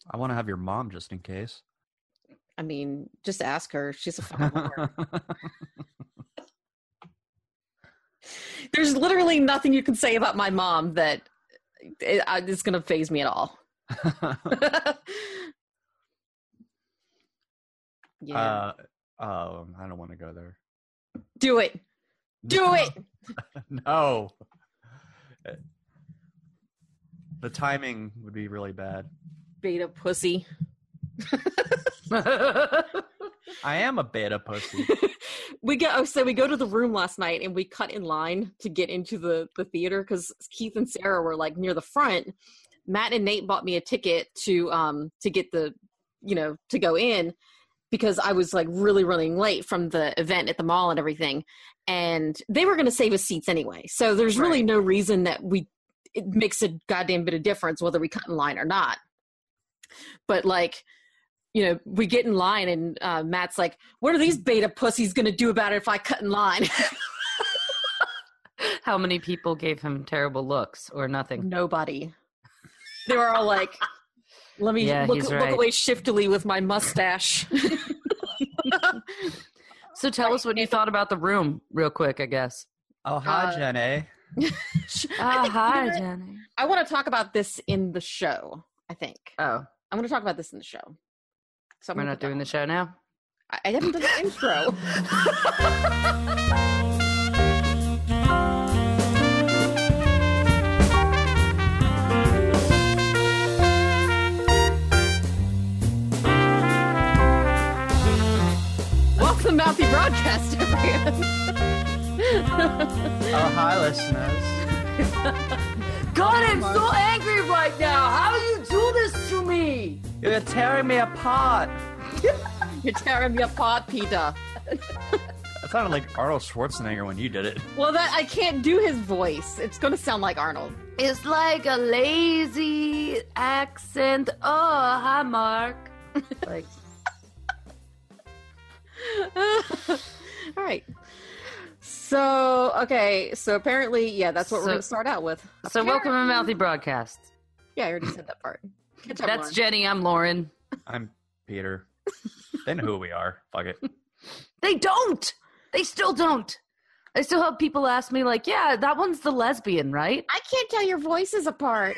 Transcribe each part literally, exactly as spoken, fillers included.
I want to have your mom just in case. I mean, just ask her. She's a fucking whore. There's literally nothing you can say about my mom that is going to faze me at all. Yeah. Uh, oh, I don't want to go there. Do it. Do it. No. The timing would be really bad. Beta pussy. I am a beta pussy. We go. Oh, so we go to the room last night and we cut in line to get into the, the theater because Keith and Sarah were like near the front. Matt and Nate bought me a ticket to um to get the, you know, to go in because I was like really running late from the event at the mall and everything. And they were going to save us seats anyway. So there's Right. really no reason that we, it makes a goddamn bit of difference whether we cut in line or not. But like, you know, we get in line and uh, Matt's like, what are these beta pussies going to do about it if I cut in line? How many people gave him terrible looks or nothing? Nobody. They were all like, let me Yeah, look, he's look right. away shiftily with my mustache. So tell us what you thought about the room real quick, I guess. Oh, hi, Uh, Jenny. Ah, think- hi, you know what? Jenny. I want to talk about this in the show, I think. Oh, I'm going to talk about this in the show. So I'm we're gonna not put that doing the on. show now? I, I haven't done the intro. Welcome to Mouthy Broadcast, everyone. Oh, hi, listeners. God, I'm so angry right now. How do you do this to me? You're tearing me apart. You're tearing me apart, Peter. That sounded like Arnold Schwarzenegger when you did it. Well, that I can't do his voice. It's going to sound like Arnold. It's like a lazy accent. Oh, hi, Mark. Like, All right. So, okay. So apparently, yeah, that's what So- we're going to start out with. so welcome to Mouthy Broadcast. Yeah, I already said that part. Good job, That's Lauren. Jenny. I'm Lauren. I'm Peter. They know who we are. Fuck it. They don't. They still don't. I still have people ask me, like, yeah, that one's the lesbian, right? I can't tell your voices apart.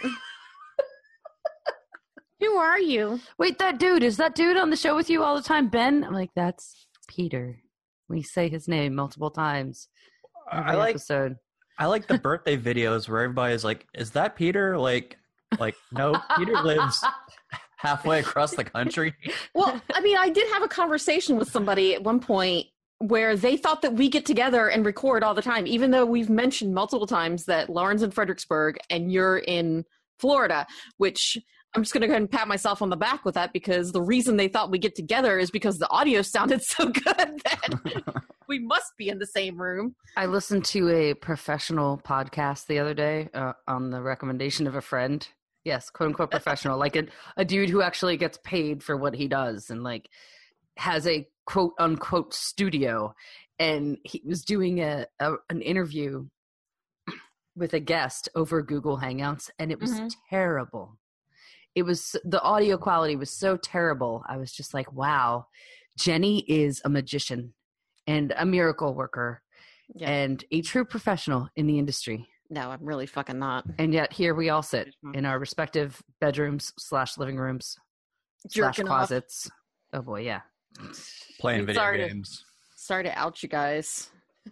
Who are you? Wait, that dude, is that dude on the show with you all the time, Ben? I'm like, that's Peter. We say his name multiple times every I like episode. I like the birthday videos where everybody's like, "Is that Peter?" Like, like no, Peter lives halfway across the country. Well, I mean, I did have a conversation with somebody at one point where they thought that we get together and record all the time, even though we've mentioned multiple times that Lauren's in Fredericksburg and you're in Florida, which I'm just going to go ahead and pat myself on the back with that because the reason they thought we get together is because the audio sounded so good that we must be in the same room. I listened to a professional podcast the other day uh, on the recommendation of a friend. Yes, quote unquote professional, like a, a dude who actually gets paid for what he does and like has a quote unquote studio. And he was doing a, a an interview with a guest over Google Hangouts, and it was Mhm. terrible. It was, the audio quality was so terrible. I was just like, wow, Jenny is a magician and a miracle worker Yeah. and a true professional in the industry. No, I'm really fucking not. And yet here we all sit in our respective bedrooms slash living rooms slash Jerking off. closets. Oh boy, yeah. Playing video Sorry to- games. Sorry to out you guys.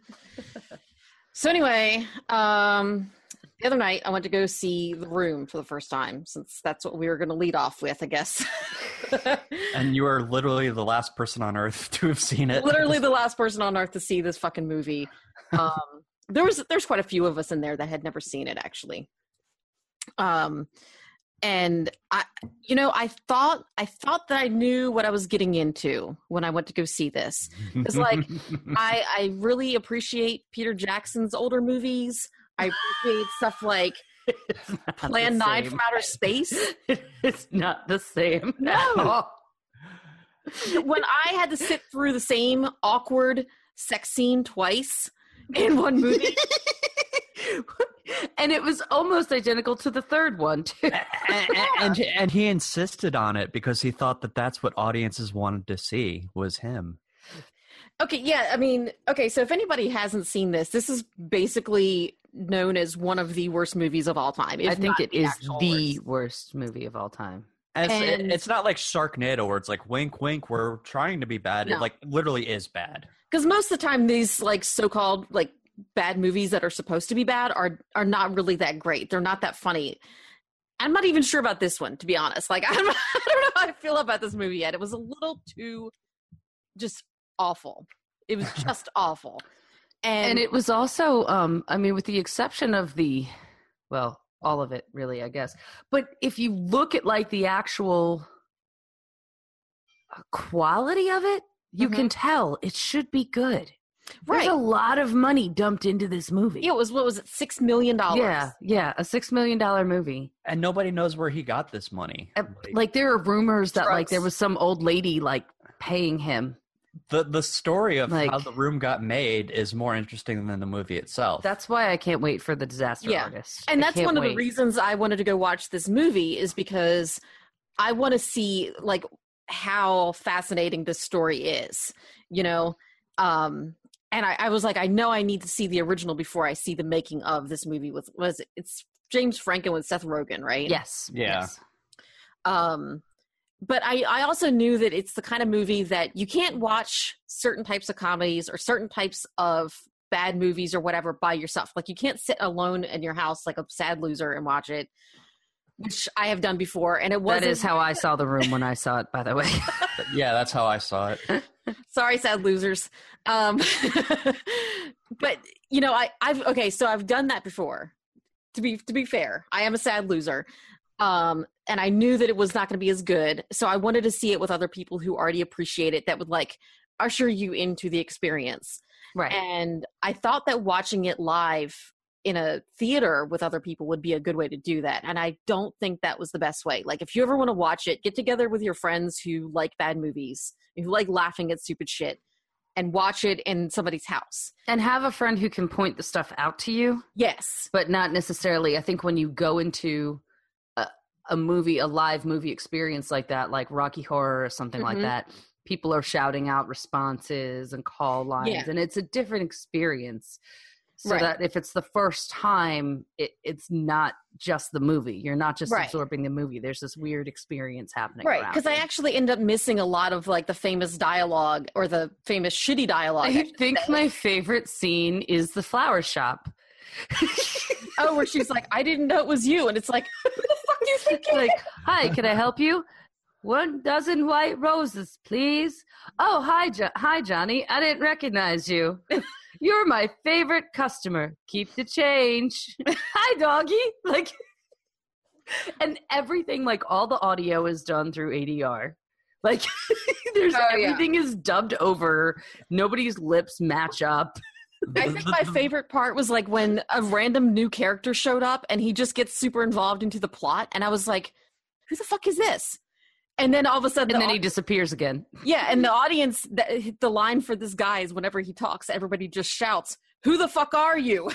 So anyway, um, the other night I went to go see The Room for the first time, since that's what we were going to lead off with, I guess. And you are literally the last person on earth to have seen it. Literally the last person on earth to see this fucking movie. Um, there was there's quite a few of us in there that had never seen it, actually. Um, and I, you know, I thought I thought that I knew what I was getting into when I went to go see this. It's like I I really appreciate Peter Jackson's older movies. I appreciate stuff like It's not the Plan nine same. from Outer Space. It's not the same. No. at all. When I had to sit through the same awkward sex scene twice in one movie. And it was almost identical to the third one, too. and, and, and he insisted on it because he thought that that's what audiences wanted to see was him. Okay, yeah, I mean, okay, so if anybody hasn't seen this, this is basically known as one of the worst movies of all time. I think it the is actual the worst. worst movie of all time. And it's, And- it, it's not like Sharknado where it's like, wink, wink, we're trying to be bad. No. It like literally is bad. Because most of the time, these like so-called like bad movies that are supposed to be bad are are not really that great. They're not that funny. I'm not even sure about this one, to be honest. Like, I'm, I don't know how I feel about this movie yet. It was a little too just awful. It was just awful. And, And it was also, um, I mean, with the exception of the, well, all of it, really, I guess. But if you look at like the actual quality of it, you Mhm. can tell it should be good. right. There's a lot of money dumped into this movie. Yeah, it was, what was it, six million dollars? Yeah, yeah, a six million dollar movie. And nobody knows where he got this money. Uh, Like there are rumors that like Drugs. there was some old lady like paying him. The the story of Like- how the room got made is more interesting than the movie itself. That's why I can't wait for the Disaster Yeah. Artist. And I that's can't one of the wait. reasons I wanted to go watch this movie is because I want to see like how fascinating this story is, you know? Um, and I, I was like, I know I need to see the original before I see the making of this movie with, was it, it's James Franco and Seth Rogen, right? Yes. Yeah. Yes. Um, but I, I also knew that it's the kind of movie that you can't watch certain types of comedies or certain types of bad movies or whatever by yourself. Like you can't sit alone in your house like a sad loser and watch it, which I have done before. And it wasn't. That is how I saw The Room when I saw it, by the way. Yeah, that's how I saw it. Sorry, sad losers. Um, but you know, I, I've okay. So I've done that before. To be to be fair, I am a sad loser, um, and I knew that it was not going to be as good. So I wanted to see it with other people who already appreciate it. That would like usher you into the experience. Right. And I thought that watching it live in a theater with other people would be a good way to do that. And I don't think that was the best way. Like if you ever want to watch it, get together with your friends who like bad movies, who like laughing at stupid shit, and watch it in somebody's house. And have a friend who can point the stuff out to you, Yes. but not necessarily. I think when you go into a, a movie, a live movie experience like that, like Rocky Horror or something like Mhm. that, people are shouting out responses and call lines, Yeah. and it's a different experience. So Right. that if it's the first time, it, it's not just the movie. You're not just Right. absorbing the movie. There's this weird experience happening. Right. around Because I you. actually end up missing a lot of like the famous dialogue or the famous shitty dialogue. I should think say. my favorite scene is the flower shop. Oh, where she's like, I didn't know it was you. And it's like, who the fuck do you think you Like, hi, can I help you? One dozen white roses, please. Oh, hi, jo- hi, Johnny. I didn't recognize you. You're my favorite customer. Keep the change. Hi, doggy. Like, and everything, like all the audio is done through A D R. Like, there's Oh, yeah. everything is dubbed over. Nobody's lips match up. I think my favorite part was like when a random new character showed up and he just gets super involved into the plot. And I was like, who the fuck is this? And then all of a sudden, And the then he au- disappears again. yeah, and the audience, the, the line for this guy is whenever he talks, everybody just shouts, who the fuck are you?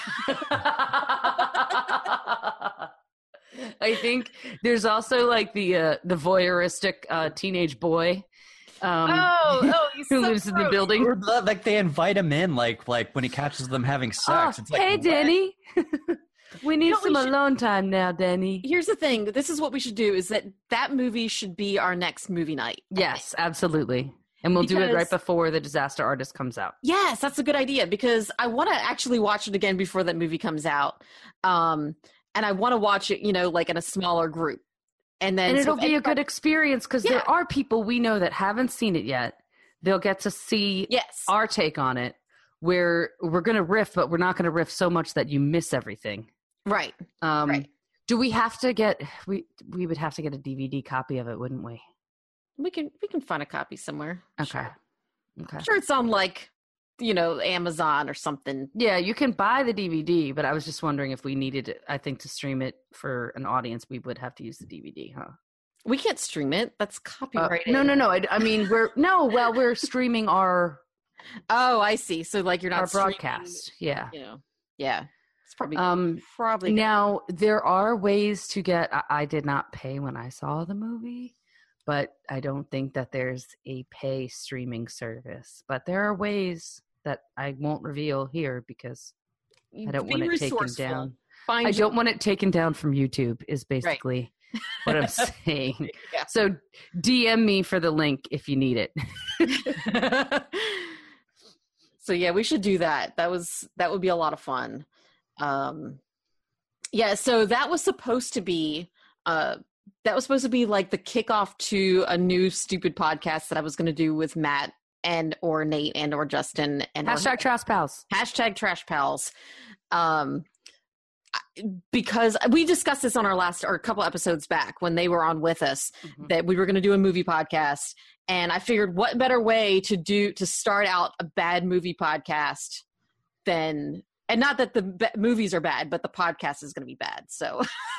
I think there's also like the uh, the voyeuristic uh, teenage boy um, oh, oh, he's who so lives in the gross. building. Or the- like they invite him in, like like when he catches them having sex. Oh, it's like, hey, what? Danny. We need know, we some should- alone time now, Danny. Here's the thing. This is what we should do is that that movie should be our next movie night. Yes, absolutely. And we'll do it right Because- before the Disaster Artist comes out. Yes, that's a good idea because I want to actually watch it again before that movie comes out. Um, and I want to watch it, you know, like in a smaller group. And then And so it'll if be a anybody- good experience because Yeah. there are people we know that haven't seen it yet. They'll get to see Yes. our take on it, where we're going to riff, but we're not going to riff so much that you miss everything. Right. Um, Right. Do we have to get we we would have to get a D V D copy of it, wouldn't we? We can we can find a copy somewhere. Okay. Sure. Okay. I'm sure it's on like, you know, Amazon or something. Yeah, you can buy the D V D, but I was just wondering if we needed it. I think to stream it for an audience, we would have to use the D V D, huh? We can't stream it. That's Uh, copyrighted. no, no, no. I, I mean, we're no. Well, we're streaming our Oh, I see. So like you're not our streaming, broadcast. Yeah. You know. Yeah. It's probably Um, probably now there are ways to get. I, I did not pay when I saw the movie, but I don't think that there's a pay streaming service. But there are ways that I won't reveal here because I don't Be want it taken resourceful. down. Find I your- don't want it taken down from YouTube. Is basically what I'm saying. Yeah. So D M me for the link if you need it. So yeah, we should do that. That was that would be a lot of fun. Um, yeah, so that was supposed to be uh, that was supposed to be like the kickoff to a new stupid podcast that I was going to do with Matt and or Nate and or Justin and Hashtag or, Trash Pals. hashtag Trash Pals. Um, because we discussed this on our last or a couple episodes back when they were on with us, Mhm. that we were going to do a movie podcast, and I figured what better way to do to start out a bad movie podcast than, and not that the b- movies are bad, but the podcast is going to be bad. So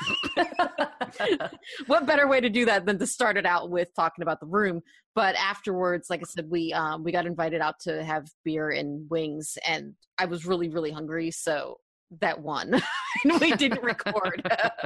what better way to do that than to start it out with talking about The Room? But afterwards, like I said, we um we got invited out to have beer and wings, and I was really really hungry, so that won. And we didn't record.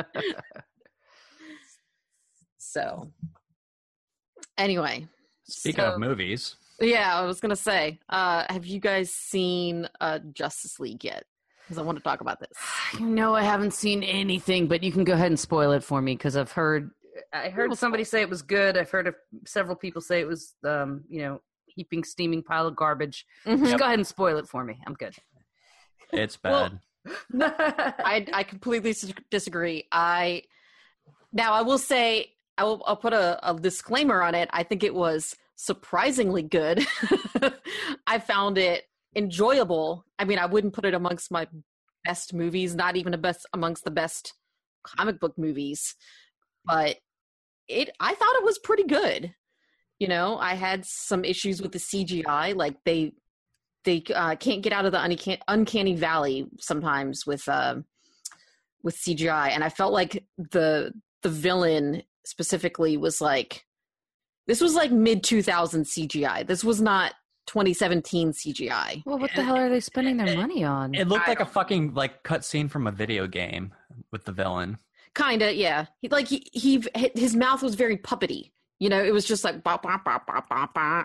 So anyway, Speaking so- of movies, yeah, I was gonna say, uh, have you guys seen uh, Justice League yet? Because I want to talk about this. You know, I haven't seen anything, but you can go ahead and spoil it for me because I've heard. I heard somebody say it was good. I've heard of several people say it was, um, you know, heaping, steaming pile of garbage. Mhm. Just go ahead and spoil it for me. I'm good. it's Well, bad. I I completely dis- disagree. I now I will say I will I'll put a, a disclaimer on it. I think it was surprisingly good. I found it enjoyable. I mean, I wouldn't put it amongst my best movies, not even a best amongst the best comic book movies, but it I thought it was pretty good. You know, I had some issues with the C G I, like they they uh, can't get out of the uncanny, uncanny valley sometimes with uh, with C G I, and I felt like the the villain specifically was like, this was like mid two thousands C G I. This was not twenty seventeen C G I. Well, what the hell are they spending their money on? It looked I like a don't- fucking like cutscene from a video game with the villain. Kinda, yeah. He, like he, he, his mouth was very puppety. You know, it was just like bah, bah, bah, bah, bah, bah.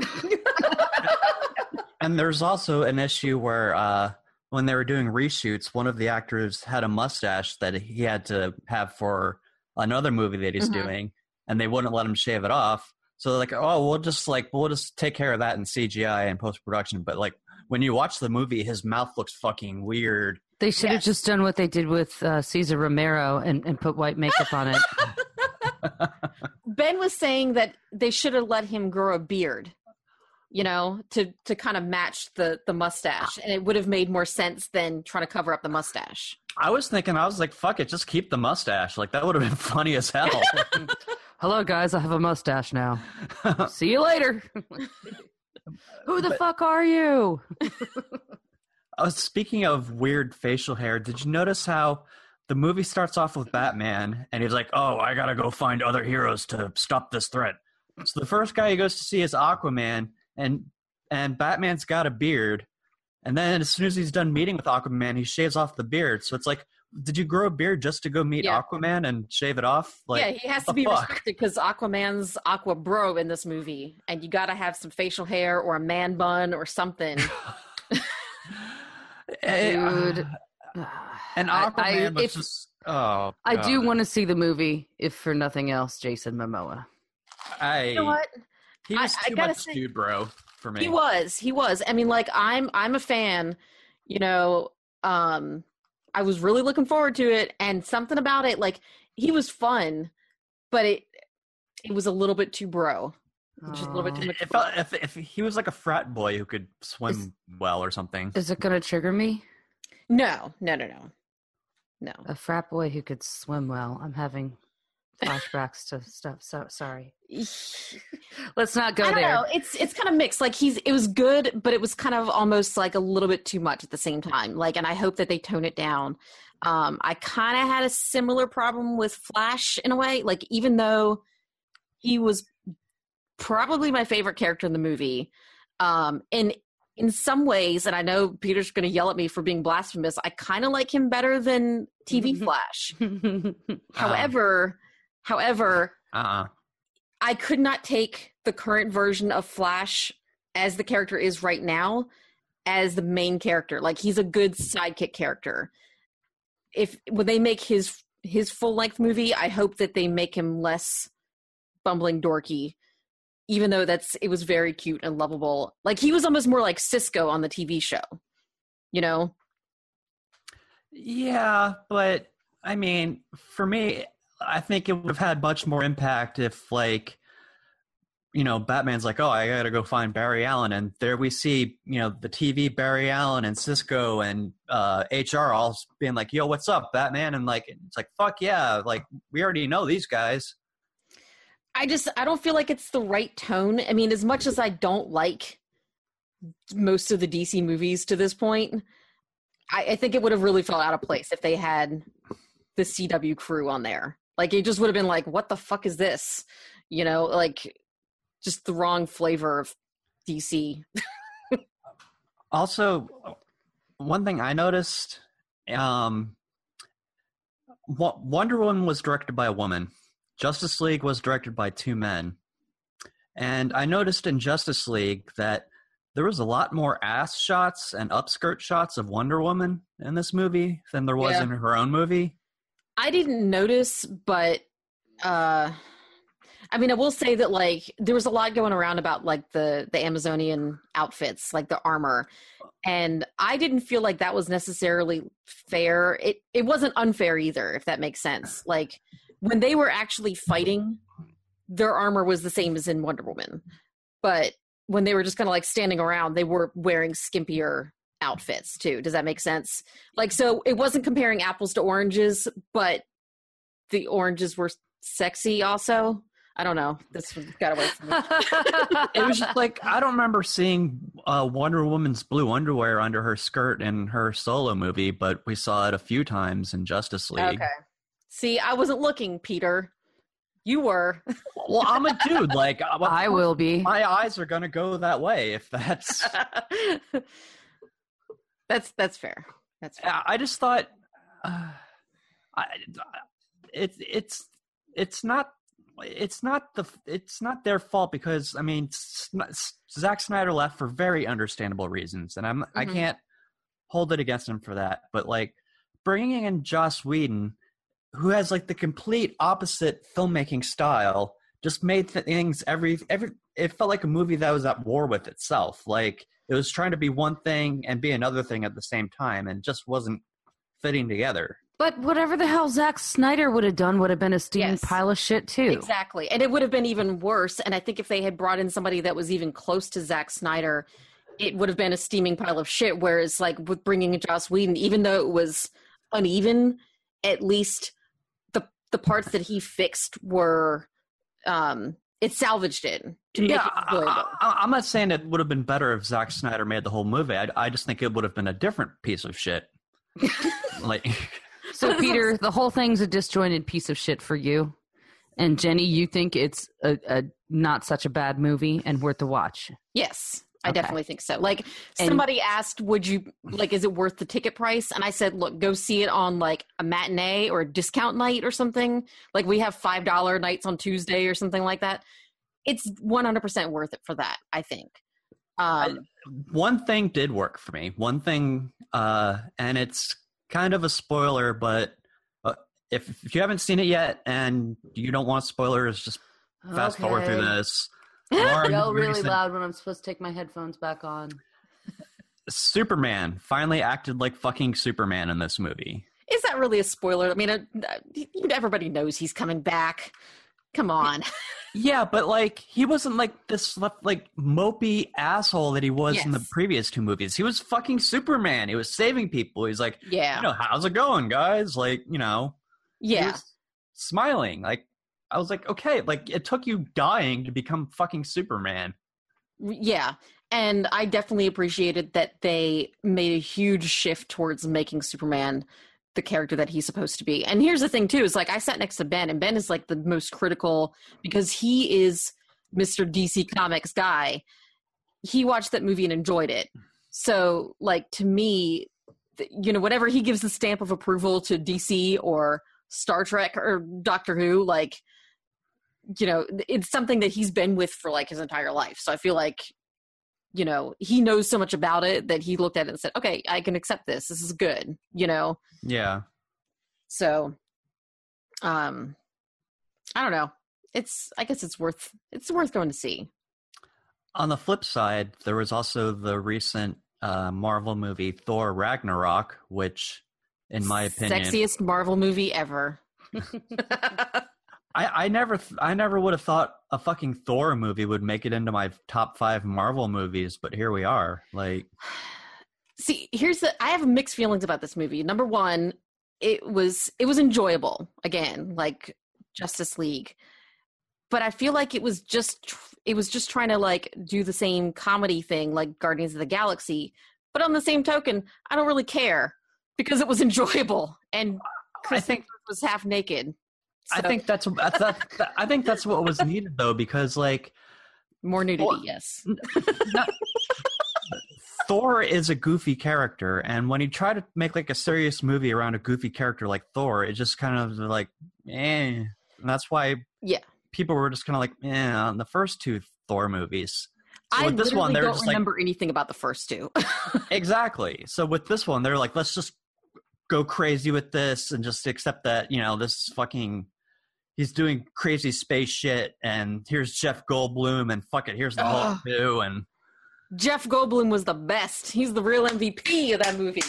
And there's also an issue where uh, when they were doing reshoots, one of the actors had a mustache that he had to have for another movie that he's Mhm. doing, and they wouldn't let him shave it off. So they're like, oh, we'll just like we'll just take care of that in C G I and post production. But like when you watch the movie, his mouth looks fucking weird. They should have Yes. just done what they did with uh, Cesar Romero and, and put white makeup on it. Ben was saying that they should have let him grow a beard, you know, to to kind of match the the mustache, and it would have made more sense than trying to cover up the mustache. I was thinking, I was like, fuck it, just keep the mustache. Like that would have been funny as hell. Hello, guys. I have a mustache now. See you later. Who the But- fuck are you? Uh, speaking of weird facial hair, did you notice how the movie starts off with Batman and he's like, oh, I gotta go find other heroes to stop this threat. So the first guy he goes to see is Aquaman, and and Batman's got a beard. And then as soon as he's done meeting with Aquaman, he shaves off the beard. So it's like, did you grow a beard just to go meet Yeah. Aquaman and shave it off? Like, yeah, he has to the be fuck? restricted because Aquaman's Aqua Bro in this movie, and you got to have some facial hair or a man bun or something. Dude. And I- Aquaman I- was if- just, oh, I do God. want to see the movie, if for nothing else, Jason Momoa. I, You know what? He was I- I too gotta much say- dude, bro, for me. He was. He was. I mean, like I'm I'm a fan, you know, um I was really looking forward to it, and something about it, like he was fun, but it it was a little bit too bro. Just a little bit too Aw. much. It bro. felt if, if he was like a frat boy who could swim well or something. Is it going to trigger me? No, no, no, no. No. A frat boy who could swim well. I'm having flashbacks to stuff. So sorry. Let's not go I don't there. know. It's it's kind of mixed. Like he's it was good, but it was kind of almost like a little bit too much at the same time. Like, and I hope that they tone it down. Um, I kind of had a similar problem with Flash in a way. Like, even though he was probably my favorite character in the movie, um, and in some ways, and I know Peter's going to yell at me for being blasphemous, I kind of like him better than T V Flash. However, however, uh-uh. I could not take the current version of Flash as the character is right now as the main character. Like, he's a good sidekick character. If when they make his his full length movie, I hope that they make him less bumbling dorky, even though that's it was very cute and lovable. Like, he was almost more like Cisco on the T V show, you know? Yeah, but I mean, for me, I think it would have had much more impact if, like, you know, Batman's like, oh, I gotta go find Barry Allen, and there we see, you know, the T V Barry Allen and Cisco and uh, H R all being like, yo, what's up, Batman? And like, it's like, fuck yeah, like, we already know these guys. I just, I don't feel like it's the right tone. I mean, as much as I don't like most of the D C movies to this point, I, I think it would have really felt out of place if they had the C W crew on there. Like, it just would have been like, what the fuck is this? You know, like, just the wrong flavor of D C. Also, one thing I noticed, um, Wonder Woman was directed by a woman. Justice League was directed by two men. And I noticed in Justice League that there was a lot more ass shots and upskirt shots of Wonder Woman in this movie than there was Yeah. in her own movie. I didn't notice, but uh, I mean, I will say that, like, there was a lot going around about, like, the, the Amazonian outfits, like the armor. And I didn't feel like that was necessarily fair. It it wasn't unfair either, if that makes sense. Like, when they were actually fighting, their armor was the same as in Wonder Woman. But when they were just kind of like standing around, they were wearing skimpier outfits too. Does that make sense? Like, so it wasn't comparing apples to oranges, but the oranges were sexy also. I don't know. This got away from me. It was just like, I don't remember seeing uh, Wonder Woman's blue underwear under her skirt in her solo movie, but we saw it a few times in Justice League. Okay. See, I wasn't looking, Peter. You were. Well, I'm a dude. Like, I will be. My eyes are gonna go that way if that's. that's that's fair. That's fair. I just thought, uh, I, it's it's it's not it's not the it's not their fault because I mean, Zack Snyder left for very understandable reasons, and I'm mm-hmm. I can't hold it against him for that. But like bringing in Joss Whedon, who has like the complete opposite filmmaking style, just made things every every. It felt like a movie that was at war with itself. Like it was trying to be one thing and be another thing at the same time, and just wasn't fitting together. But whatever the hell Zack Snyder would have done would have been a steaming yes. pile of shit too. Exactly, and it would have been even worse. And I think if they had brought in somebody that was even close to Zack Snyder, it would have been a steaming pile of shit. Whereas, like with bringing in Joss Whedon, even though it was uneven, at least the the parts that he fixed were, um, it salvaged it to make yeah, it enjoyable. I, I, I'm not saying it would have been better if Zack Snyder made the whole movie. I, I just think it would have been a different piece of shit. Like, so Peter, the whole thing's a disjointed piece of shit for you, and Jenny, you think it's a, a not such a bad movie and worth the watch? Yes. I Okay. definitely think so. Like And- somebody asked, would you like, is it worth the ticket price? And I said, look, go see it on like a matinee or a discount night or something. Like we have five dollar nights on Tuesday or something like that. It's one hundred percent worth it for that, I think. Um, one thing did work for me. One thing, uh, and it's kind of a spoiler, but uh, if, if you haven't seen it yet and you don't want spoilers, just fast Okay. forward through this. Lauren Yell really recent- loud when I'm supposed to take my headphones back on. Superman finally acted like fucking Superman in this movie. is that really a spoiler? I mean, uh, everybody knows he's coming back. Come on. Yeah, but like he wasn't like this like mopey asshole that he was in the Yes. previous two movies. He was fucking Superman. He was saving people. He's like, Yeah. you know, how's it going, guys? Like, you know, he Yeah. was smiling. Like, I was like, okay, like it took you dying to become fucking Superman. Yeah. And I definitely appreciated that they made a huge shift towards making Superman the character that he's supposed to be. And here's the thing too, is like I sat next to Ben, and Ben is like the most critical because he is Mister D C Comics guy. he watched that movie and enjoyed it. So, like, to me, th- you know, whenever he gives the stamp of approval to D C or Star Trek or Doctor Who, like, you know, it's something that he's been with for, like, his entire life. So I feel like, you know, he knows so much about it that he looked at it and said, okay, I can accept this. This is good, you know? Yeah. So, um, I don't know. It's, I guess it's worth, it's worth going to see. On the flip side, there was also the recent uh, Marvel movie Thor Ragnarok, which, in my opinion, sexiest Marvel movie ever. I, I never, th- I never would have thought a fucking Thor movie would make it into my top five Marvel movies, but here we are. Like, see, here's the. I have mixed feelings about this movie. Number one, it was it was enjoyable. Again, like Justice League, but I feel like it was just it was just trying to like do the same comedy thing like Guardians of the Galaxy. But on the same token, I don't really care because it was enjoyable and Chris I think was half naked. So, I think that's that's that, I think that's what was needed though, because like more nudity, Thor, yes. not, Thor is a goofy character, and when you try to make like a serious movie around a goofy character like Thor, it just kind of like, eh. And that's why yeah, people were just kind of like, eh, on the first two Thor movies. So I with this literally one, they're don't just remember like, anything about the first two. exactly. So with this one, they're like, let's just go crazy with this and just accept that, you know, this fucking. He's doing crazy space shit, and here's Jeff Goldblum, and fuck it, here's the Hulk too, and Jeff Goldblum was the best. He's the real M V P of that movie.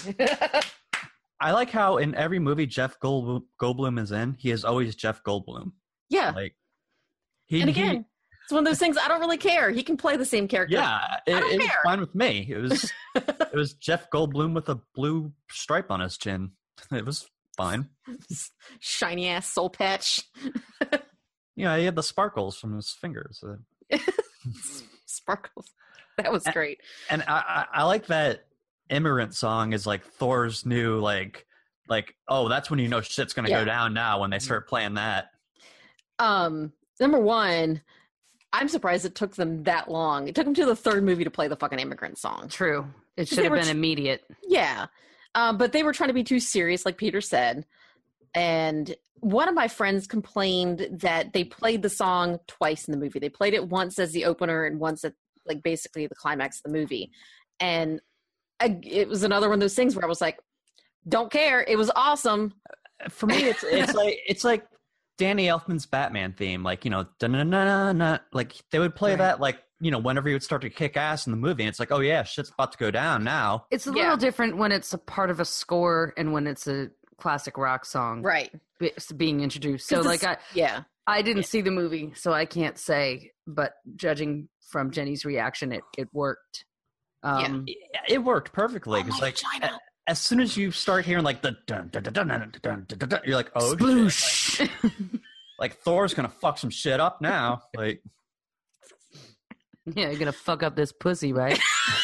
I like how in every movie Jeff Gold- Goldblum is in, he is always Jeff Goldblum. Yeah. Like, he, and again, he, it's one of those things I don't really care. He can play the same character. yeah, it, it was care. fine with me. It was it was Jeff Goldblum with a blue stripe on his chin. It was fine. Shiny ass soul patch. Yeah, he had the sparkles from his fingers. Uh, Sparkles. That was great. And I, I, I like that Immigrant Song is like Thor's new like like oh that's when you know shit's gonna Yeah. go down now when they start playing that. Um, number one, I'm surprised it took them that long. It took them to the third movie to play the fucking Immigrant Song. True. It They should have were been tr- immediate. Yeah. Um, but they were trying to be too serious, like Peter said. And one of my friends complained that they played the song twice in the movie. They played it once as the opener and once at like basically the climax of the movie. And I, it was another one of those things where I was like, don't care. It was awesome. For me, it's it's like it's like Danny Elfman's Batman theme, like, you know, da-na-na-na-na, like they would play Right. that like, you know, whenever you would start to kick ass in the movie, and it's like, oh yeah, shit's about to go down now. It's a Yeah. little different when it's a part of a score and when it's a classic rock song Right. be- being introduced. So, 'Cause like, this- I, Yeah. I didn't see the movie, so I can't say, but judging from Jenny's reaction, it, it worked. Um, It, it worked perfectly because Oh, like China. a- as soon as you start hearing like the dun dun dun dun dun dun dun dun, dun, you're like, oh shit. sploosh. Like Thor's gonna fuck some shit up now. Like, Yeah, you're gonna fuck up this pussy, right?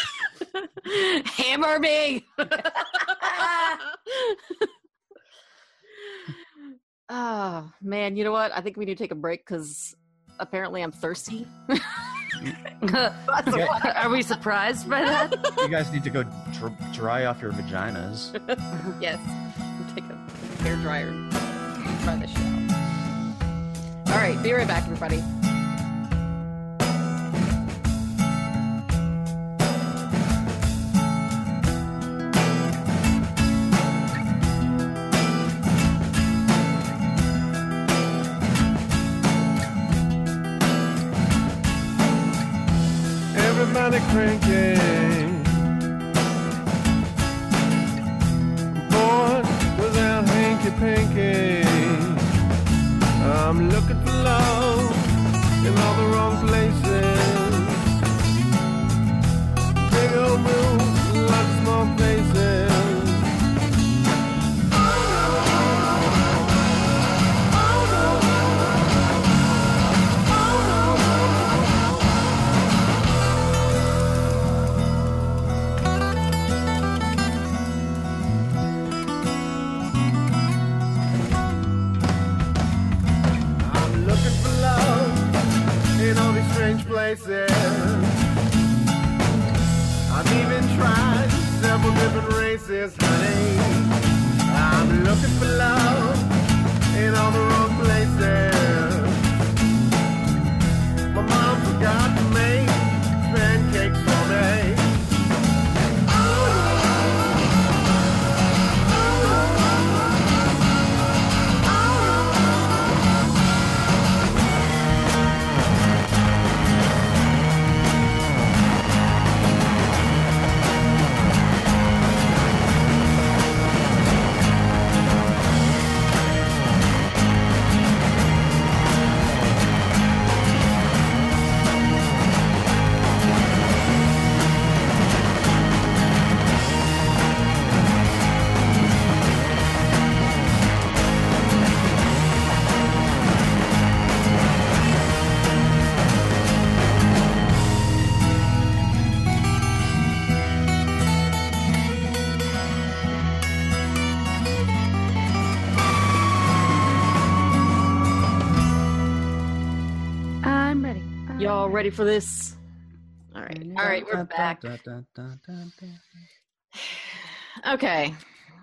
Hammer me. Oh, man. You know what? I think we need to take a break because apparently I'm thirsty. Are we surprised by that? you guys need to go dr- dry off your vaginas. Yes. Take a hair dryer and try this shit out. All right. Be right back, everybody. Everybody cranking, bored without hanky panky. I'm looking for love in all the wrong places. Big old room, lots of small places. I'm looking for love in all these strange places. I've even tried several different races, honey. I'm looking for love in all the wrong places. My mom forgot to make pancakes for me. I'm ready. Y'all ready for this? All right. All right, we're back. Okay.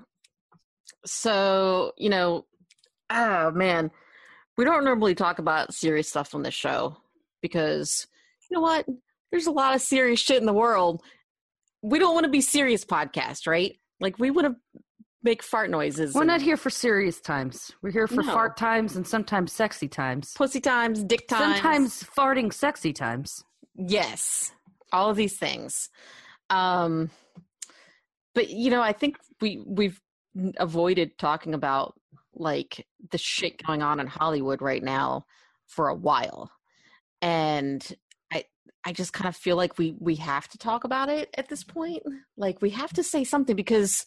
So, you know, oh man, we don't normally talk about serious stuff on this show because, you know what? There's a lot of serious shit in the world. We don't want to be serious podcast, right? Like we want to make fart noises. We're and not here for serious times. We're here for No. fart times and sometimes sexy times. pussy times, dick times. Sometimes farting sexy times. Yes, all of these things. Um, but you know, I think we we've avoided talking about like the shit going on in Hollywood right now for a while, and I I just kind of feel like we we have to talk about it at this point. Like we have to say something because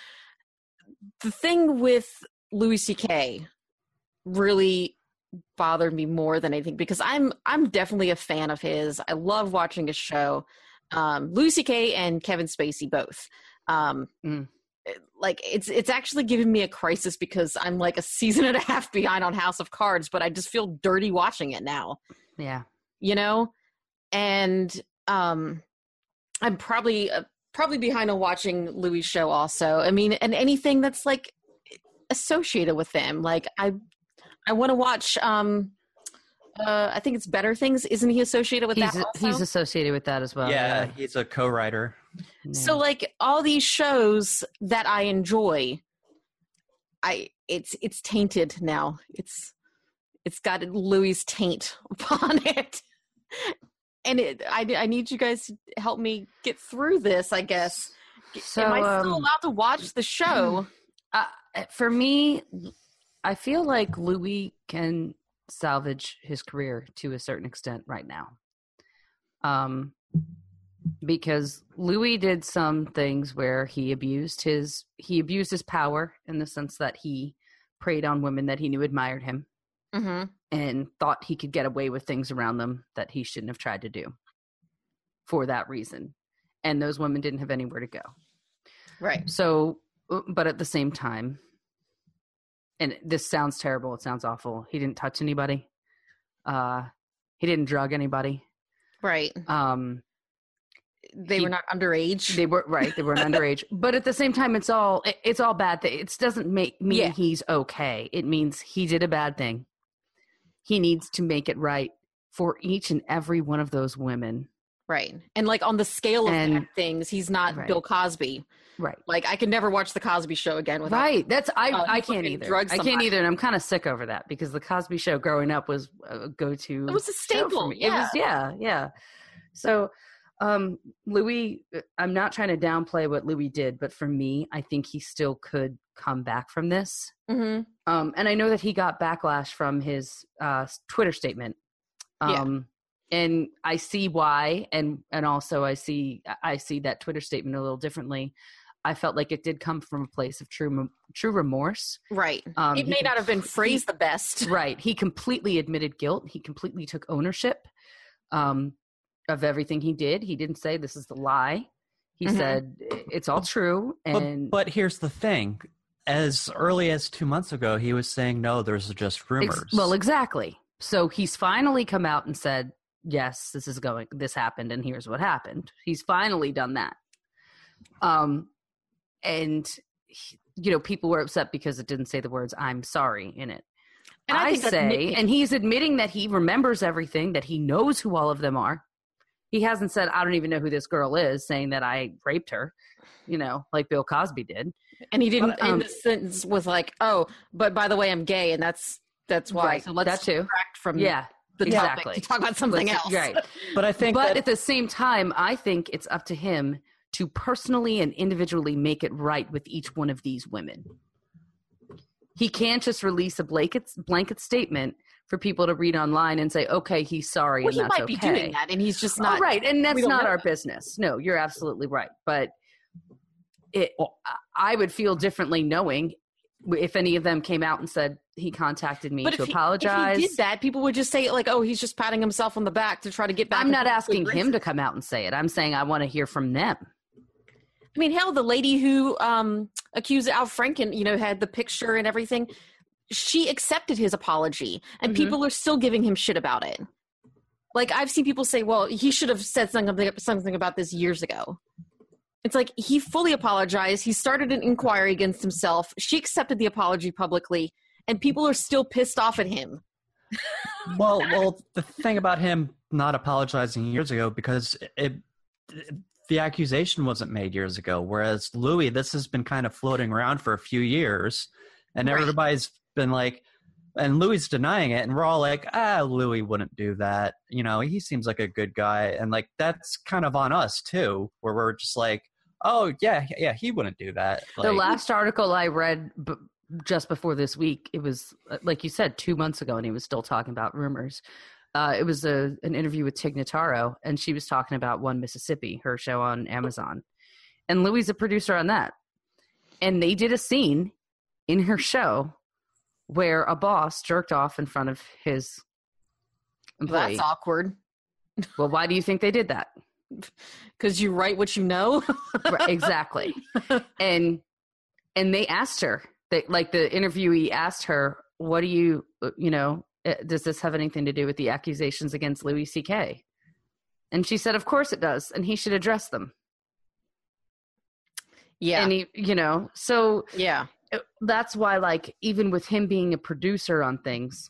the thing with Louis C K really bothered me more than anything because I'm I'm definitely a fan of his. I love watching his show. Um, Louis C K and Kevin Spacey both. Um, Mm. Like it's it's actually giving me a crisis because I'm like a season and a half behind on House of Cards, but I just feel dirty watching it now. Yeah. You know, and um, I'm probably uh, probably behind on watching Louis' show also. I mean, and anything that's like associated with them, like I. I want to watch. Um, uh, I think it's Better Things. Isn't he associated with He's, that? Also? he's associated with that as well. yeah, he's a co-writer. Yeah. So, like all these shows that I enjoy, I it's it's tainted now. It's it's got Louis' taint upon it, and it. I I need you guys to help me get through this. I guess. So, Am I still um, allowed to watch the show? Uh, for me, I feel like Louis can salvage his career to a certain extent right now. Um, because Louis did some things where he abused his he abused his power in the sense that he preyed on women that he knew admired him Mm-hmm. and thought he could get away with things around them that he shouldn't have tried to do for that reason. And those women didn't have anywhere to go. Right. So, but at the same time, and this sounds terrible, it sounds awful, he didn't touch anybody. Uh, he didn't drug anybody. Right. Um, They he- were not underage. they were right. They weren't underage. But at the same time, it's all it- it's all bad. Th- It doesn't make mean Yeah. he's okay. It means he did a bad thing. He needs to make it right for each and every one of those women. Right. And like on the scale of And- bad things, he's not Right. Bill Cosby. Right. Like I could never watch the Cosby Show again without Right. That's I. uh, I can't fucking either. drug I can't somebody. either, and I'm kind of sick over that because the Cosby Show growing up was a go-to. It was a show for staple, me. It was yeah, yeah. So, um, Louis, I'm not trying to downplay what Louis did, but for me, I think he still could come back from this. Mhm. Um, and I know that he got backlash from his uh, Twitter statement. Um, and I see why, and and also I see I see that Twitter statement a little differently. I felt like it did come from a place of true true remorse. Right. Um, it he may not have been completely- phrased the best. Right. He completely admitted guilt. He completely took ownership um, of everything he did. He didn't say this is the lie. He Mhm. said it's all true. And But, but here's the thing. As early as two months ago, he was saying, no, there's just rumors. Ex- well, exactly. So he's finally come out and said, yes, this is going, this happened, and here's what happened. He's finally done that. Um, and, you know, people were upset because it didn't say the words "I'm sorry" in it. And I I, think that's say, nitpicking. and he's admitting that he remembers everything, that he knows who all of them are. He hasn't said, I don't even know who this girl is, saying that I raped her, you know, like Bill Cosby did. And he didn't But, um, end the sentence with like, "Oh, but by the way, I'm gay," and that's that's why. Right, So let's that too. distract from Yeah, the exactly. topic to talk about something Let's- else. Right. But I think But that, at the same time, I think it's up to him to personally and individually make it right with each one of these women. He can't just release a blanket blanket statement for people to read online and say, okay, he's sorry, Well, and he that's might be okay. doing that, and he's just Oh, not right, and that's we don't not know our that. business. No, you're absolutely right. But it, I would feel differently knowing if any of them came out and said he contacted me But to if he, apologize. if he did that, people would just say like, "Oh, he's just patting himself on the back to try to get back." I'm in not good asking graces." him to come out and say it. I'm saying I want to hear from them. I mean, hell, the lady who um, accused Al Franken, you know, had the picture and everything. She accepted his apology, and Mhm. people are still giving him shit about it. Like, I've seen people say, well, he should have said something, something about this years ago. It's like, he fully apologized. He started an inquiry against himself. She accepted the apology publicly, and people are still pissed off at him. well, well, the thing about him not apologizing years ago, because it, the accusation wasn't made years ago, whereas Louis, this has been kind of floating around for a few years, and Right. everybody's been like, and Louis denying it, and we're all like, ah, Louis wouldn't do that. You know, he seems like a good guy, and like that's kind of on us too, where we're just like, oh yeah, yeah, he wouldn't do that. Like, The last article I read b- just before this week, it was, uh, like you said, two months ago, and he was still talking about rumors. Uh, it was a, an interview with Tig Notaro, and she was talking about One Mississippi, her show on Amazon. And Louis is a producer on that. And they did a scene in her show where a boss jerked off in front of his employee. That's awkward. Well, why do you think they did that? Because you write what you know. Right, exactly. and and they asked her, they, like the interviewee asked her, what do you, you know, uh, does this have anything to do with the accusations against Louis C K? And she said, of course it does, and he should address them. Yeah. And he, you know, so yeah. it- that's why, like, even with him being a producer on things,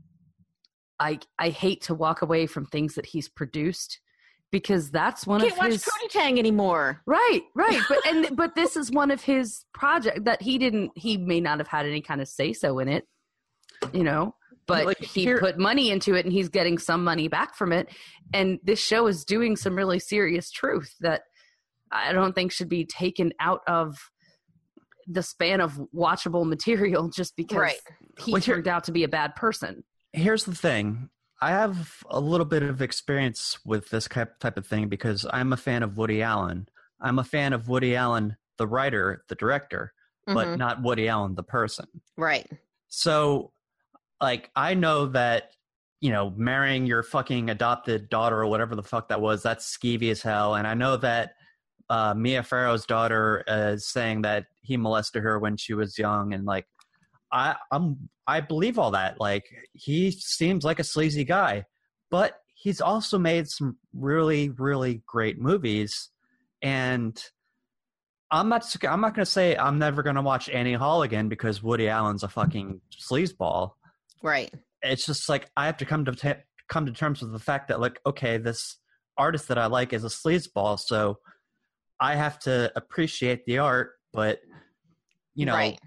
I I hate to walk away from things that he's produced, because that's one Can't of watch his Cody Tang anymore. right, right. But and but this is one of his project that he didn't. He may not have had any kind of say so in it, you know. But Like, he here- put money into it, and he's getting some money back from it. And this show is doing some really serious truth that I don't think should be taken out of the span of watchable material just because Right. he Well, here- turned out to be a bad person. here's the thing. I have a little bit of experience with this type type of thing because I'm a fan of Woody Allen. I'm a fan of Woody Allen, the writer, the director, but Mhm. not Woody Allen, the person. Right. So, like, I know that, you know, marrying your fucking adopted daughter or whatever the fuck that was, that's skeevy as hell. And I know that uh, Mia Farrow's daughter is saying that he molested her when she was young, and like, I, I'm, I believe all that. Like, he seems like a sleazy guy, but he's also made some really, really great movies. And I'm not, I'm not going to say I'm never going to watch Annie Hall again because Woody Allen's a fucking sleazeball. Right. It's just like I have to come to t- come to terms with the fact that, like, okay, this artist that I like is a sleazeball, so I have to appreciate the art, but you know, Right.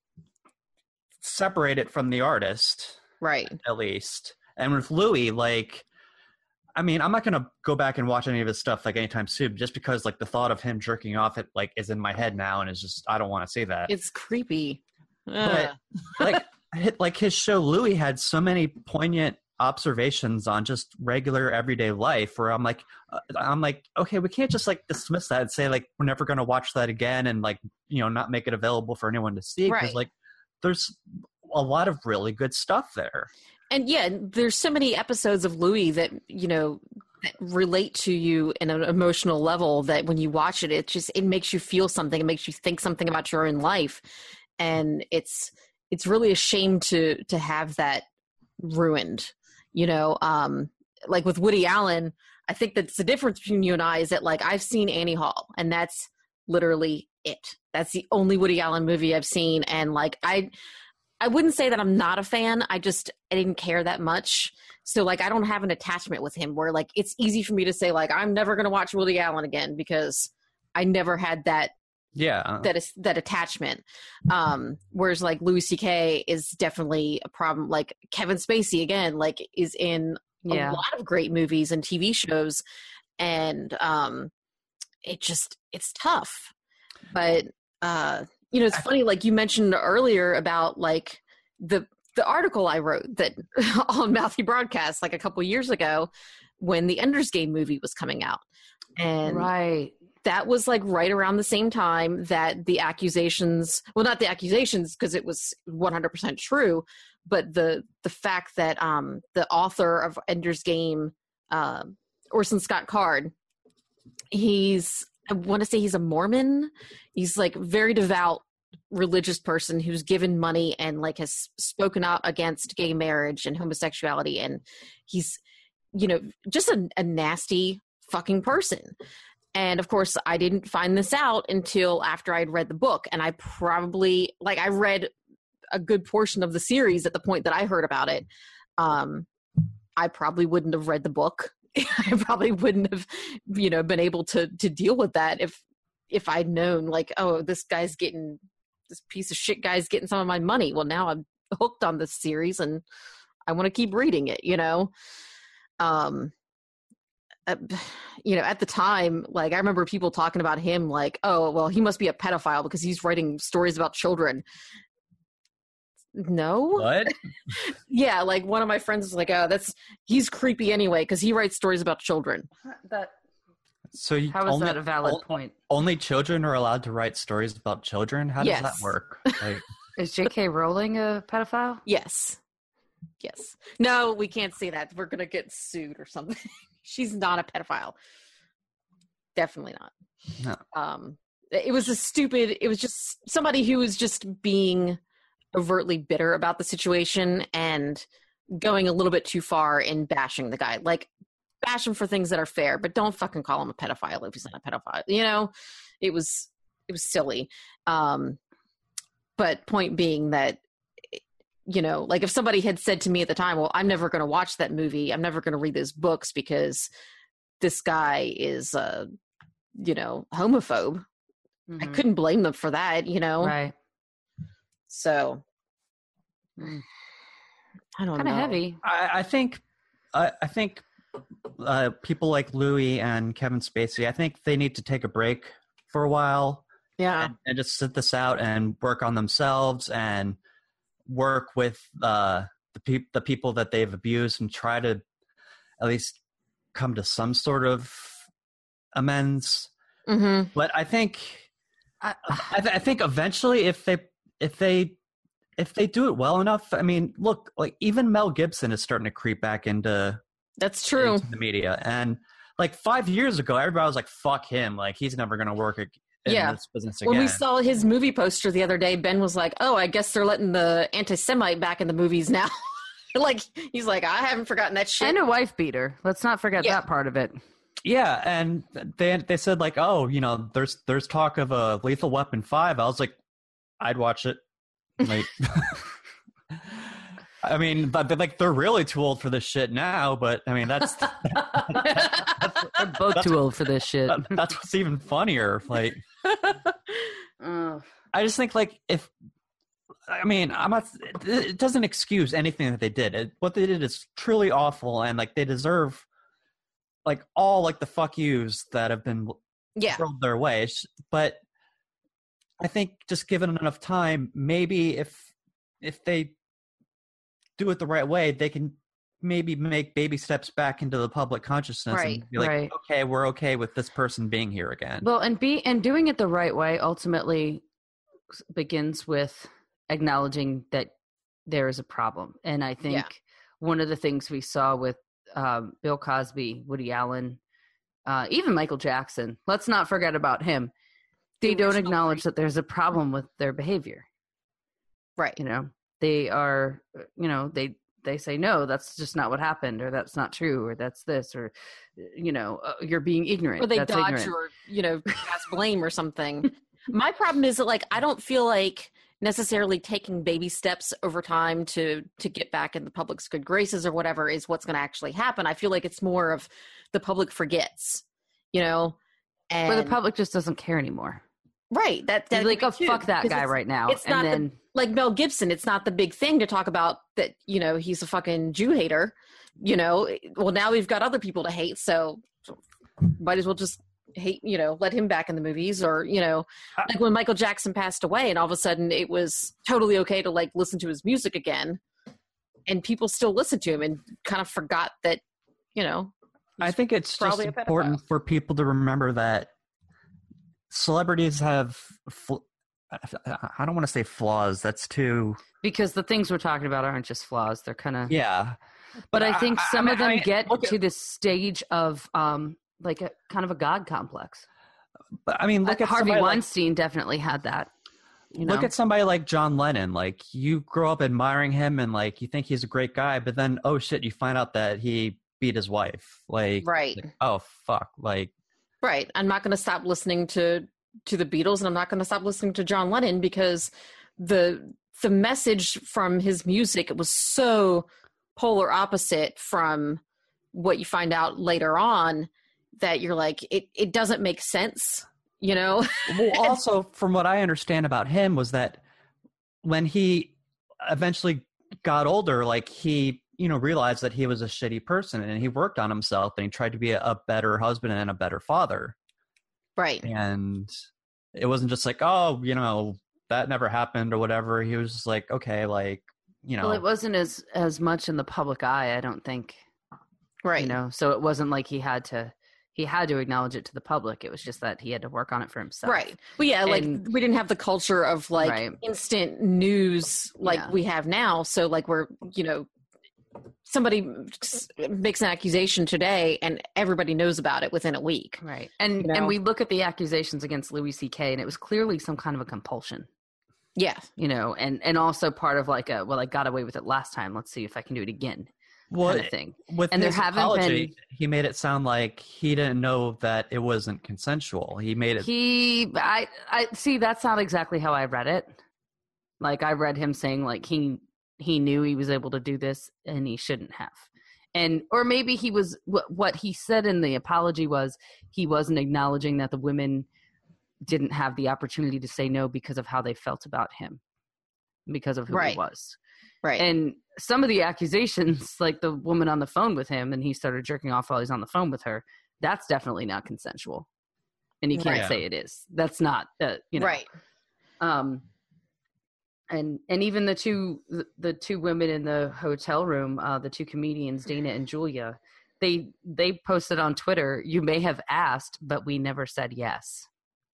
separate it from the artist Right. at least. And with Louis, like, I mean, I'm not gonna go back and watch any of his stuff like anytime soon, just because like the thought of him jerking off it like is in my head now, and it's just I don't want to see that. It's creepy. But Ugh. like, hit- like his show Louis had so many poignant observations on just regular everyday life where I'm like, uh, I'm like, okay, we can't just like dismiss that and say like we're never going to watch that again and like, you know, not make it available for anyone to see, because Right. like there's a lot of really good stuff there. And yeah, there's so many episodes of Louis that, you know, that relate to you in an emotional level that when you watch it, it just, it makes you feel something. It makes you think something about your own life. And it's, it's really a shame to, to have that ruined, you know, um, like with Woody Allen. I think that's the difference between you and I is that like, I've seen Annie Hall, and that's literally it. That's the only Woody Allen movie I've seen. And like, I, I wouldn't say that I'm not a fan. I just, I didn't care that much. So like, I don't have an attachment with him where like, it's easy for me to say like, I'm never going to watch Woody Allen again because I never had that, Yeah. that is that attachment. Um, whereas like Louis C K is definitely a problem. Like Kevin Spacey again, like is in Yeah. a lot of great movies and T V shows. And um, it just, it's tough. But, uh, you know, it's funny, like you mentioned earlier about like the the article I wrote that on Mouthy Broadcast like a couple years ago when the Ender's Game movie was coming out. And Right. that was like right around the same time that the accusations, well, not the accusations because it was one hundred percent true, but the the fact that um, the author of Ender's Game, uh, Orson Scott Card, he's, I want to say he's a Mormon. He's like very devout religious person who's given money and like has spoken out against gay marriage and homosexuality. And he's, you know, just a, a nasty fucking person. And of course, I didn't find this out until after I'd read the book. And I probably, like, I read a good portion of the series at the point that I heard about it. Um, I probably wouldn't have read the book. I probably wouldn't have, you know, been able to to deal with that if if I'd known, like, oh, this guy's getting, this piece of shit guy's getting some of my money. Well, now I'm hooked on this series and I want to keep reading it, you know? Um, Uh, you know, at the time, like I remember people talking about him like, oh, well, he must be a pedophile because he's writing stories about children. No. What? Yeah, like one of my friends was like, oh, that's, he's creepy anyway because he writes stories about children. That So you how is only, that a valid o- point? Only children are allowed to write stories about children? How does Yes. that work? Like, Is J K Rowling a pedophile? Yes. Yes. No, we can't say that. We're going to get sued or something. She's not a pedophile. Definitely not. no. Um, it was a stupid, it was just somebody who was just being overtly bitter about the situation and going a little bit too far in bashing the guy. Like, bash him for things that are fair, but don't fucking call him a pedophile if he's not a pedophile. You know, it was, it was silly. Um, but point being that, you know, like if somebody had said to me at the time, well, I'm never going to watch that movie. I'm never going to read those books because this guy is, uh, you know, homophobe. I Mhm. couldn't blame them for that, you know? Right. So Mm. I don't Kind know. of heavy. I, I think I, I think uh, people like Louis and Kevin Spacey, I think they need to take a break for a while Yeah. and, and just sit this out and work on themselves and work with uh, the, pe- the people that they've abused and try to at least come to some sort of amends. Mm-hmm. But I think I, I, th- I think eventually if they if they if they do it well enough, I mean, look, like even Mel Gibson is starting to creep back into That's true. into the media. And like five years ago, everybody was like, fuck him. Like he's never going to work ag- in Yeah. this business again. When we saw his movie poster the other day, Ben was like, oh, I guess they're letting the anti-Semite back in the movies now. Like, he's like, I haven't forgotten that shit. and a wife beater. Let's not forget Yeah. that part of it. yeah. And they, they said like, oh, you know, there's, there's talk of a Lethal Weapon five. I was like, I'd watch it. Like, I mean, but they're like, they're really too old for this shit now, but I mean, that's, They're both too old for this shit. that- that's what's even funnier. Like, Ugh. I just think like if I mean I'm not it doesn't excuse anything that they did. It, what they did is truly awful and like they deserve like all like the fuck yous that have been Yeah. thrown their way. It's- But I think just given enough time, maybe if if they do it the right way, they can maybe make baby steps back into the public consciousness Right, and be like, right. okay, we're okay with this person being here again. Well, and be and doing it the right way ultimately begins with acknowledging that there is a problem. And I think Yeah. one of the things we saw with um, Bill Cosby, Woody Allen, uh, even Michael Jackson, let's not forget about him. They The don't original acknowledge that there's a problem with their behavior. Right. You know, they are, you know, they they say, no, that's just not what happened, or that's not true, or that's this, or, you know, uh, you're being ignorant. Or they that's dodge ignorant. or, you know, cast blame or something. My problem is that, like, I don't feel like necessarily taking baby steps over time to to get back in the public's good graces or whatever is what's going to actually happen. I feel like it's more of the public forgets, you know, and Or the public just doesn't care anymore. right. That They're that like, oh, too, fuck that because guy it's- right now. It's and not then the, like Mel Gibson. It's not the big thing to talk about that, you know, he's a fucking Jew hater, you know. Well, now we've got other people to hate, so might as well just hate, you know, let him back in the movies. Or, you know, like when Michael Jackson passed away and all of a sudden it was totally okay to like listen to his music again, and people still listen to him and kind of forgot that, you know, I think it's just probably a pedophile. important for people to remember that celebrities have, fl- I don't want to say flaws. That's too, because the things we're talking about aren't just flaws. They're kind of, yeah. but I think some I of them mean, get look at- to this stage of um, like a kind of a God complex. But I mean, look Like at Harvey somebody like- Weinstein definitely had that. You know? Look at somebody like John Lennon. Like, you grow up admiring him and like you think he's a great guy, but then oh shit, you find out that he beat his wife. Like, Right. like, oh fuck. Like, right. I'm not going to stop listening to to the Beatles, and I'm not going to stop listening to John Lennon because the the message from his music was so polar opposite from what you find out later on that you're like, it it doesn't make sense, you know. well, also from what I understand about him was that when he eventually got older, like he, you know, realized that he was a shitty person and he worked on himself and he tried to be a, a better husband and a better father. Right. And it wasn't just like, oh, you know, that never happened or whatever. He was just like, okay, like, you know. Well, it wasn't as as much in the public eye, I don't think. Right. You know, so it wasn't like he had to he had to acknowledge it to the public. It was just that he had to work on it for himself. Right. Well, yeah, like And- we didn't have the culture of like Right. instant news like Yeah. we have now. So like we're, you know, somebody makes an accusation today and everybody knows about it within a week. Right. And You know? and we look at the accusations against Louis C K, and it was clearly some kind of a compulsion. Yeah. You know, and and also part of like a, well, I got away with it last time, let's see if I can do it again, well, kind of thing. with And there his haven't apology, been- he made it sound like he didn't know that it wasn't consensual. He made it. He, I, I see. That's not exactly how I read it. Like I read him saying, like he he knew he was able to do this, and he shouldn't have. And or maybe he was. What, what he said in the apology was he wasn't acknowledging that the women didn't have the opportunity to say no because of how they felt about him, because of who Right. he was. Right. And some of the accusations, like the woman on the phone with him, and he started jerking off while he's on the phone with her, that's definitely not consensual. And you can't Right. say it is. That's not, uh, you know. Right. Um, and and even the two the, the two women in the hotel room, uh, the two comedians, Dana and Julia, they they posted on Twitter, "You may have asked, but we never said yes."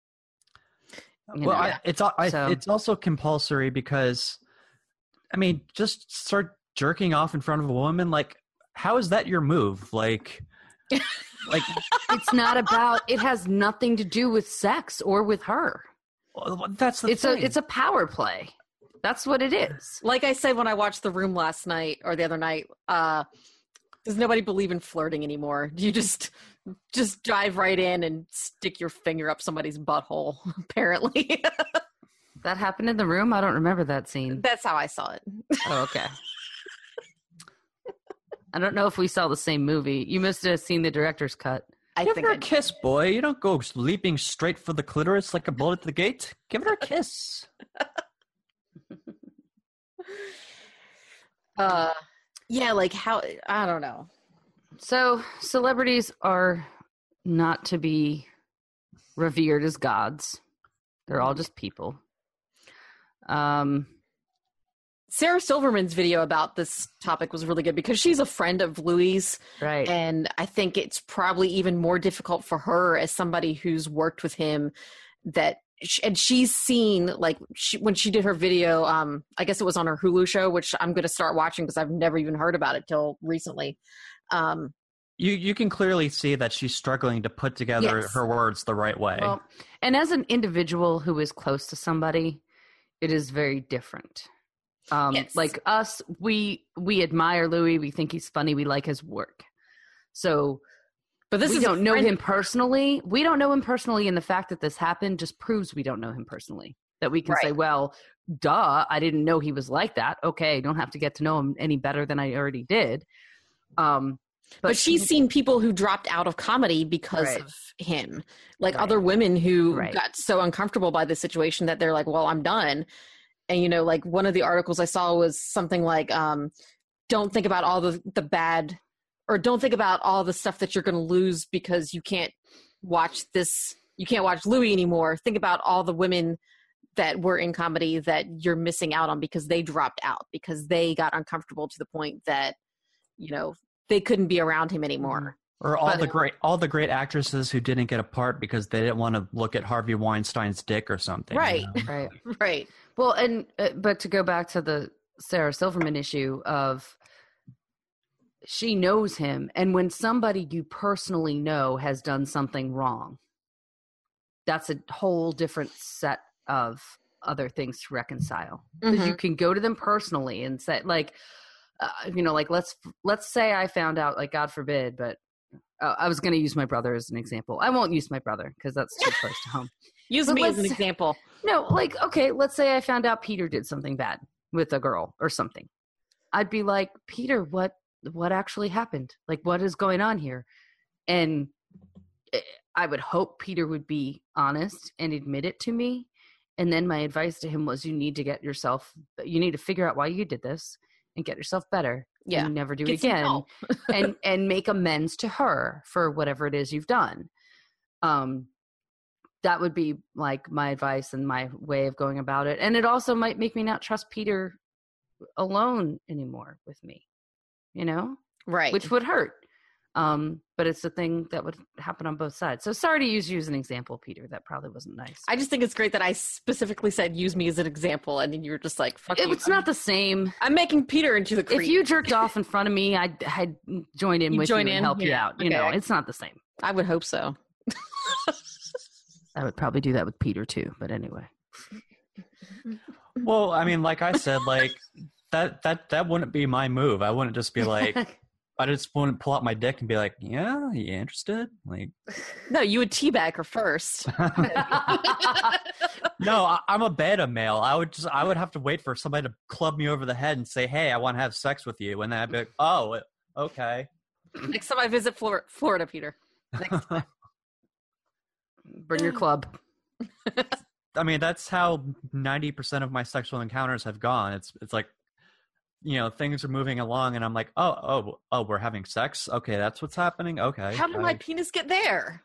You well, know? I, it's al- I, So- it's also compulsory because, I mean, just start jerking off in front of a woman. Like, how is that your move? Like, like It's not about. It has nothing to do with sex or with her. well, that's the It's thing. a it's a power play. That's what it is. Like I said when I watched The Room last night or the other night, uh, does nobody believe in flirting anymore? Do you just just dive right in and stick your finger up somebody's butthole? Apparently, That happened in the room. I don't remember that scene. that's how I saw it. Oh, okay. I don't know if we saw the same movie. You must have seen the director's cut. I Give think her I a kiss, boy. You don't go leaping straight for the clitoris like a bullet to the gate. Give her a kiss. Uh, yeah, like how, I don't know. So, celebrities are not to be revered as gods. They're all just people. Um, Sarah Silverman's video about this topic was really good because she's a friend of Louis, right. and I think it's probably even more difficult for her as somebody who's worked with him that and she's seen like she, when she did her video, um, I guess it was on her Hulu show, which I'm going to start watching because I've never even heard about it till recently. Um, You you can clearly see that she's struggling to put together Yes. her words the right way. Well, and as an individual who is close to somebody, it is very different. Um, Yes. Like us, we we admire Louis. We think he's funny. We like his work. So But this we is a don't know friend him of- personally. We don't know him personally, and the fact that this happened just proves we don't know him personally. That we can say, Right. well, duh, I didn't know he was like that. Okay, don't have to get to know him any better than I already did. Um, But, she's seen people who dropped out of comedy because Right. of him, like Right. other women who Right. got so uncomfortable by the situation that they're like, well, I'm done. And, you know, like one of the articles I saw was something like, um, don't think about all the, the bad, or don't think about all the stuff that you're going to lose because you can't watch this, you can't watch Louis anymore. Think about all the women that were in comedy that you're missing out on because they dropped out, because they got uncomfortable to the point that, you know, they couldn't be around him anymore. Or all But- the great all the great actresses who didn't get a part because they didn't want to look at Harvey Weinstein's dick or something. you Right. know? right. Right. Well, and uh, but to go back to the Sarah Silverman issue of she knows him, and when somebody you personally know has done something wrong, that's a whole different set of other things to reconcile. Because you can go to them personally and say, like, uh, you know, like let's let's say I found out, like, God forbid, but uh, I was going to use my brother as an example. I won't use my brother because that's too close to home. Use But me as an let's- example. No, like, okay, let's say I found out Peter did something bad with a girl or something. I'd be like, Peter, what what actually happened? Like, what is going on here? And eh, I would hope Peter would be honest and admit it to me. And then my advice to him was, you need to get yourself, you need to figure out why you did this and get yourself better. Yeah. And never do Get it some again. help. and and make amends to her for whatever it is you've done. Um, that would be like my advice and my way of going about it. And it also might make me not trust Peter alone anymore with me, you know, Right. which would hurt. Um, but it's a thing that would happen on both sides. So sorry to use you as an example, Peter. That probably wasn't nice. I just think it's great that I specifically said use me as an example, and then you were just like, fuck It- you. it's not the same. I'm making Peter into the creep. If you jerked off in front of me, I'd, I'd join in You'd with join you and in? help you Yeah. out. You Okay. know, it's not the same. I would hope so. I would probably do that with Peter too. But anyway. Well, I mean, like I said, like that that that wouldn't be my move. I wouldn't just be like, I just wouldn't pull out my dick and be like, yeah, you interested? Like, No, you would teabag her first. no, I, I'm a beta male. I would just I would have to wait for somebody to club me over the head and say, hey, I want to have sex with you, and then I'd be like, oh, okay. Next time I visit Flor- Florida, Peter. Next time. Bring your club. I mean, that's how ninety percent of my sexual encounters have gone. It's it's like, you know, things are moving along, and I'm like, oh, oh, oh, we're having sex. Okay, that's what's happening. Okay. How did my I- penis get there?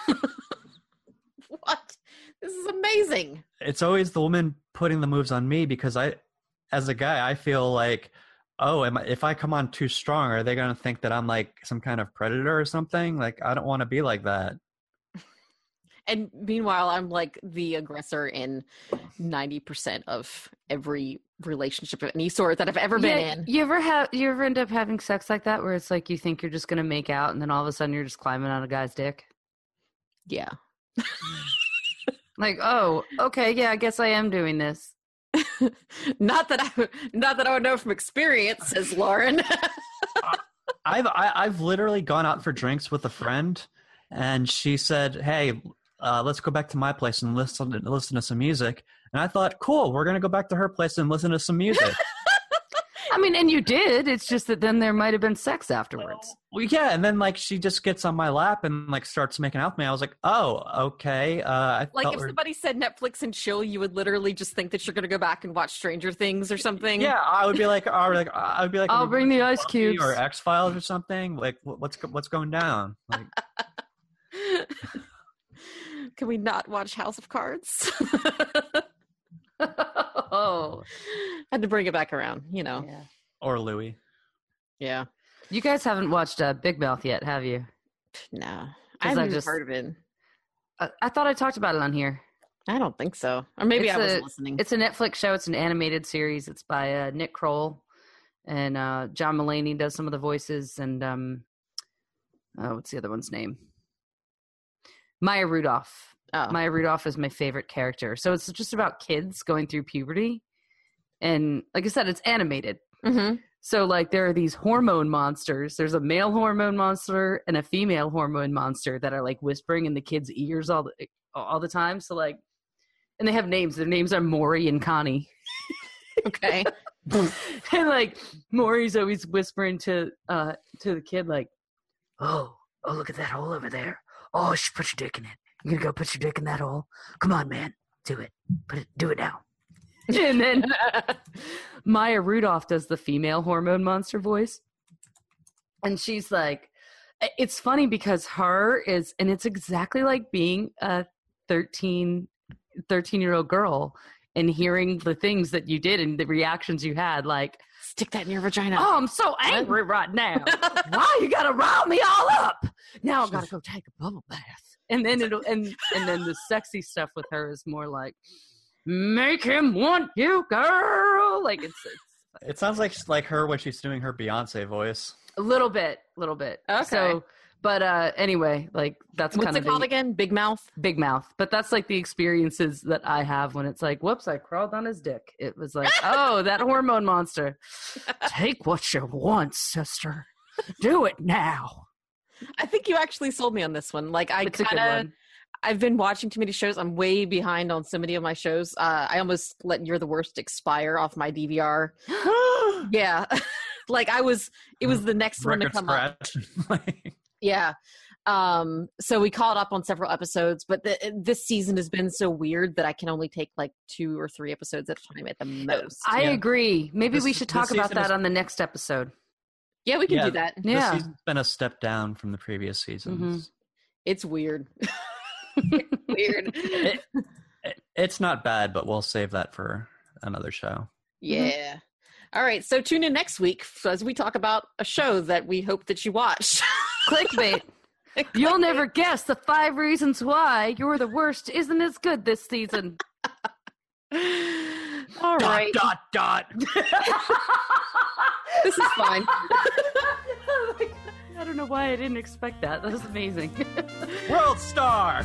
What? This is amazing. It's always the woman putting the moves on me because I, as a guy, I feel like, oh, am I, if I come on too strong, are they going to think that I'm like some kind of predator or something? Like, I don't want to be like that. And meanwhile, I'm like the aggressor in ninety percent of every relationship of any sort that I've ever been Yeah, in. You ever have you ever end up having sex like that where it's like you think you're just gonna make out and then all of a sudden you're just climbing on a guy's dick? Yeah. Like, oh, okay, yeah, I guess I am doing this. Not that I not that I would know from experience, says Lauren. I've I, I've literally gone out for drinks with a friend, and she said, "Hey, uh, let's go back to my place and listen listen to some music." And I thought, "Cool, we're gonna go back to her place and listen to some music." I mean, and you did. It's just that then there might have been sex afterwards. Well, yeah, and then like she just gets on my lap and like starts making out with me. I was like, "Oh, okay." Uh, I Like thought if we're- somebody said Netflix and chill, you would literally just think that you're going to go back and watch Stranger Things or something. yeah, I would be like, or like I would be like, I'll are we bring the watching ice Buffy cubes. or X Files or something. Like, wh- what's go- what's going down? Like, Can we not watch House of Cards? Oh, Had to bring it back around, you know. yeah. or Louis. Yeah. You guys haven't watched uh, Big Mouth yet, have you? No. I 'Cause I haven't even just- heard of it. Uh, I thought I talked about it on here. I don't think so. Or maybe It's I wasn't a- listening. It's a Netflix show. It's an animated series. It's by uh, Nick Kroll, and uh, John Mulaney does some of the voices. And um, oh, what's the other one's name? Maya Rudolph. Oh. Maya Rudolph is my favorite character. So it's just about kids going through puberty, And like I said, it's animated. Mm-hmm. So like there are these hormone monsters. There's a male hormone monster and a female hormone monster that are like whispering in the kids' ears all the all the time. So like, and they have names. Their names are Maury and Connie. Okay. And like Maury's always whispering to uh to the kid like, oh, oh look at that hole over there. Oh, sh- put your dick in it. You gonna go put your dick in that hole? Come on, man. Do it. Put it do it now. And then Maya Rudolph does the female hormone monster voice. And she's like, it's funny because her is, and it's exactly like being a thirteen, thirteen year old girl and hearing the things that you did and the reactions you had. Like, stick that in your vagina. oh, I'm so angry right now. Why you gotta rile me all up? Now I gotta go take a bubble bath. And then it'll, and, and then the sexy stuff with her is more like, make him want you, girl. Like it's, it's It sounds like like her when she's doing her Beyonce voice. a little bit, little bit. Okay. So, but uh, anyway, like that's What's kind it of called the again? Big Mouth? big mouth. But that's like the experiences that I have when it's like, whoops, I crawled on his dick. It was like, oh, that hormone monster. Take what you want, sister. Do it now. I think you actually sold me on this one. Like I It's a good kind of, one. I've been watching too many shows. I'm way behind on so many of my shows. Uh, I almost let You're the Worst expire off my D V R. Yeah. Like I was, it was the next one to Record come up. scratch. Yeah. Um, so we caught up on several episodes, but the, this season has been so weird that I can only take like two or three episodes at a time at the most. I Yeah. agree. Maybe This- we should this talk about season that is- on the next episode. Yeah, we can Yeah. do that. This Yeah. season's been a step down from the previous seasons. It's weird. It's weird. It, it- it's not bad, but we'll save that for another show. Yeah. All right. So tune in next week as we talk about a show that we hope that you watch. Clickbait. You'll never guess the five reasons why You're the Worst isn't as good this season. All Dot, right. dot, dot. This is fine. I don't know why I didn't expect that. That was amazing. World Star.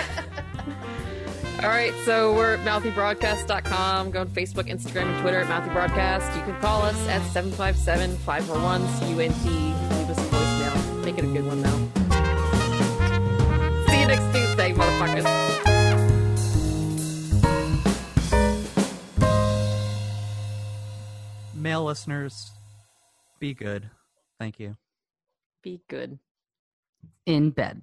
All right. So we're at mouthy broadcast dot com. Go on Facebook, Instagram, and Twitter at Mouthy Broadcast. You can call us at seven five seven, five four one, C U N T. Leave us a voicemail. Make it a good one, though. See you next Tuesday, motherfuckers. Male listeners, be good. Thank you. Be good. In bed.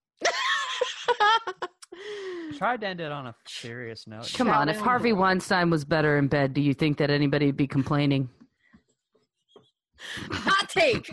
Tried to end it on a serious note. Come on, if Harvey Weinstein was better in bed, do you think that anybody would be complaining? Hot take.